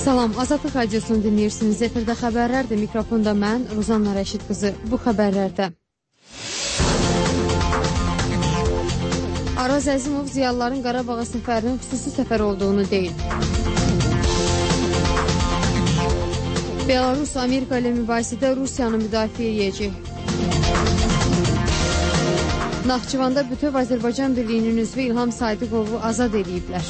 Salam, Azadlıq Radiosunu dinləyirsiniz. Efirdə xəbərlərdir. Mikrofonda mən, Ruzanna Rəşid qızı. Bu xəbərlərdə Araz Əzimov ziyalıların Qarabağa səfərinin xüsusi səfər olduğunu deyil. Belarus Amerika ilə mübahisədə Rusiyanı müdafiə edəcək. Naxçıvanda bütöv Azərbaycan Birliyinin üzvü İlham Sadiqovu azad ediblər.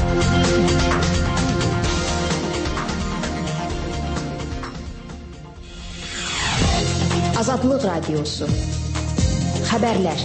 Azadlıq Radiosu. Xəbərlər.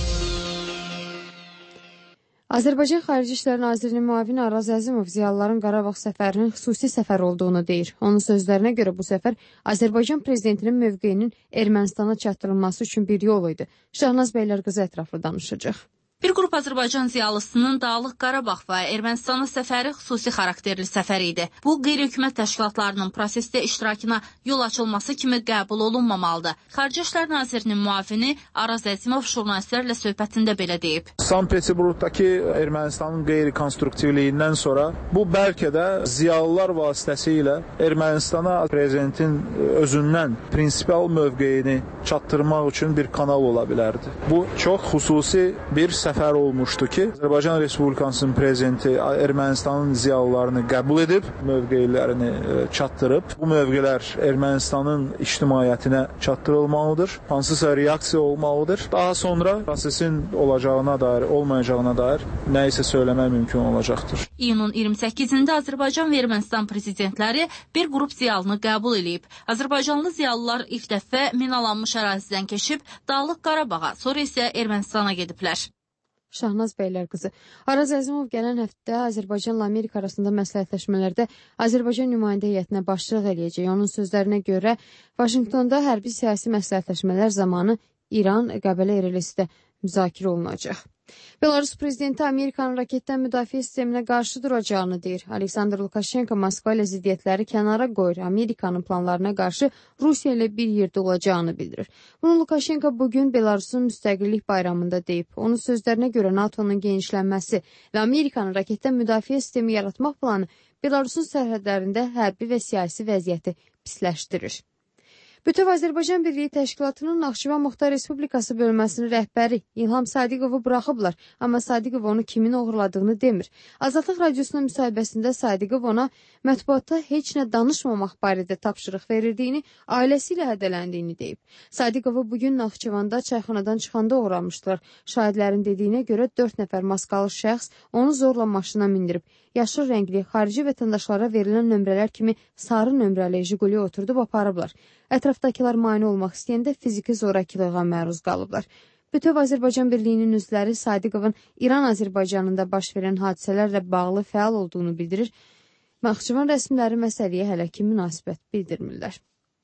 Azərbaycan Xarici İşlər Nazirinin müavini Araz Əzimov ziyalıların Qarabağ səfərinin xüsusi səfər olduğunu deyir. Onun sözlərinə görə bu səfər Azərbaycan prezidentinin mövqeyinin Ermənistana çatdırılması üçün bir yol idi. Şahnaz Bəylərqızı ətraflı danışacaq. Bir qrup Azərbaycan ziyalısının Dağlıq Qarabağ və Ermənistana səfəri xüsusi xarakterli səfər idi. Bu, qeyri-hökumət təşkilatlarının prosesdə iştirakına yol açılması kimi qəbul olunmamalıdır. Xarici İşlər Nazirinin müavini Araz Əzimov jurnalistlərlə söhbətində belə deyib. Sankt-Peterburqdakı Ermənistanın qeyri-konstruktivliyindən sonra bu bəlkə də ziyalılar vasitəsilə Ermənistana prezidentin özündən prinsipial mövqeyini çatdırmaq üçün bir kanal ola bilərdi. Bu çox xüsusi bir səfər olmuşdu ki, Azərbaycan Respublikasının prezidenti Ermənistanın ziyalılarını qəbul edib, mövqeylərini çatdırıb. Bu mövqelər Ermənistanın ictimaiyyətinə çatdırılmalıdır. Hansısa reaksiya olmalıdır. Daha sonra prosesin olacağına dair, olmayacağına dair nə isə söyləmək mümkün olacaqdır. İyunun 28-də Azərbaycan və Ermənistan prezidentləri bir qrup ziyalını qəbul edib. Azərbaycanlı ziyalılar ilk dəfə minalanmış ərazidən keçib Dağlıq Qarabağa, sonra isə Ermənistana gediblər. Şahnaz Bəylərqızı. Araz Əzimov gələn həftə Azərbaycanla Amerika arasında məsləhətləşmələrdə Azərbaycan nümayəndə heyətinə başçılıq eləyəcək. Onun sözlərinə görə Vaşinqtonda hərbi siyasi məsləhətləşmələr zamanı İran Qəbələ erəlisi də müzakirə olunacaq. Belarus prezidenti Amerikanın raketdən müdafiə sisteminə qarşı duracağını deyir. Aleksandr Lukashenko Moskva ilə ziddiyyətləri kənara qoyur. Amerikanın planlarına qarşı Rusiya ilə bir yerdə olacağını bildirir. Bunu Lukashenko bugün Belarusun müstəqillik bayramında deyib. Onun sözlərinə görə NATO'nun genişlənməsi və Amerikanın raketdən müdafiə sistemi yaratmaq planı Belarusun sərhədlərində hərbi və siyasi vəziyyəti pisləşdirir. Bütöv Azərbaycan Birliyi Təşkilatının Naxçıvan Muxtar Respublikası bölməsinin rəhbəri İlham Sadiqovu buraxıblar, amma Sadiqov onu kimin oğurladığını demir. Azadlıq Radiosunun müsahibəsində Sadiqov ona mətbuatda heç nə danışmamaq barədə tapşırıq verirdiyini, ailəsi ilə hədələndiyini deyib. Sadiqovu bugün Naxçıvanda çayxanadan çıxanda uğramışdılar. Şahidlərin dediyinə görə 4 nəfər maskalı şəxs onu zorla maşına mindirib. Yaşıl rəngli, xarici vətəndaşlara verilən nömrələr kimi sarı nömrəli Jiguli oturdub aparıblar. Ətrafdakılar mane olmaq istəyəndə fiziki zorakılığa məruz qalıblar. Bütöv Azərbaycan Birliyinin üzvləri Sadiqovun İran Azərbaycanında baş verən hadisələrlə bağlı fəal olduğunu bildirir. Naxçıvan rəsmiləri məsələyə hələ ki münasibət bildirmirlər.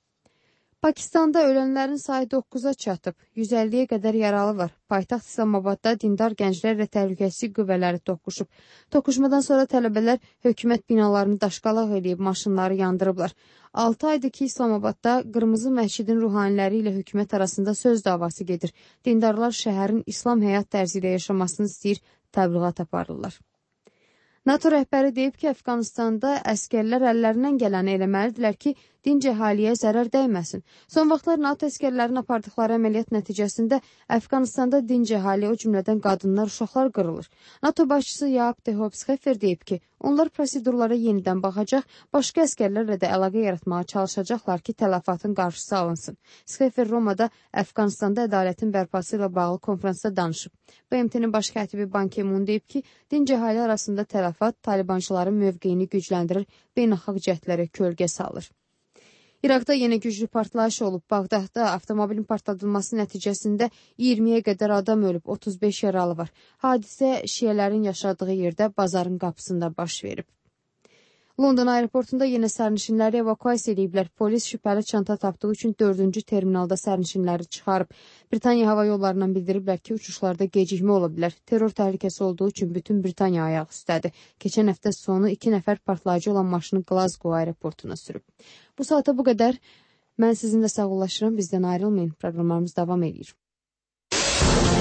Pakistanda ölənlərin sayı 9-a çatıb, 150-yə qədər yaralı var. Paytaxt İslamabadda dindar gənclərlə təhlükəsizlik qüvvələri toqquşub. Toqquşmadan sonra tələbələr hökumət binalarını daşqalaq edib, maşınları yandırıblar. 6 aydır ki, İslamabadda Qırmızı Məscidin ruhaniləri ilə hökumət arasında söz davası gedir. Dindarlar şəhərin İslam həyat tərzi ilə yaşamasını istəyir, təbliğat aparırlar. NATO rəhbəri deyib ki, Əfqanistanda əskərlər əllərindən gələni eləməlidirlər ki, dinc əhaliyə zərər dəyməsin. Son vaxtlar NATO əskərlərin apardıqları əməliyyat nəticəsində Əfqanistanda dinc əhali, o cümlədən qadınlar, uşaqlar qırılır. NATO başçısı Yaab Dehobsxefer deyib ki, onlar prosedurlara yenidən baxacaq, başqa əskərlərlə də əlaqə yaratmağa çalışacaqlar ki, tələfatın qarşısı alınsın. Sxefer Romada Əfqanistanda ədalətin bərpası ilə bağlı konferansda danışıb. BMT-nin baş katibi Ban Ki-moon deyib ki, dinc əhali arasında tələfat talibançıların mövqeyini gücləndirir, beynəlxalq cəhdlərə kölgə salır. İraqda yenə güclü partlayış olub. Bağdadda avtomobilin partladılması nəticəsində 20-yə qədər adam ölüb, 35 yaralı var. Hadisə şiələrin yaşadığı yerdə bazarın qapısında baş verib. London aeroportunda yenə sərnişinləri evakuasiya ediblər. Polis şübhəli çanta tapdığı üçün 4-cü terminalda sərnişinləri çıxarıb. Britaniya hava yollarından bildiriblər ki, uçuşlarda gecikmə ola bilər. Terror təhlükəsi olduğu üçün bütün Britaniya ayaq üstədir. Keçən həftə sonu 2 nəfər partlayıcı olan maşını Glasgow aeroportuna sürüb. Bu saata bu qədər. Mən sizinlə sağollaşıram. Bizdən ayrılmayın. Proqramlarımız davam edir.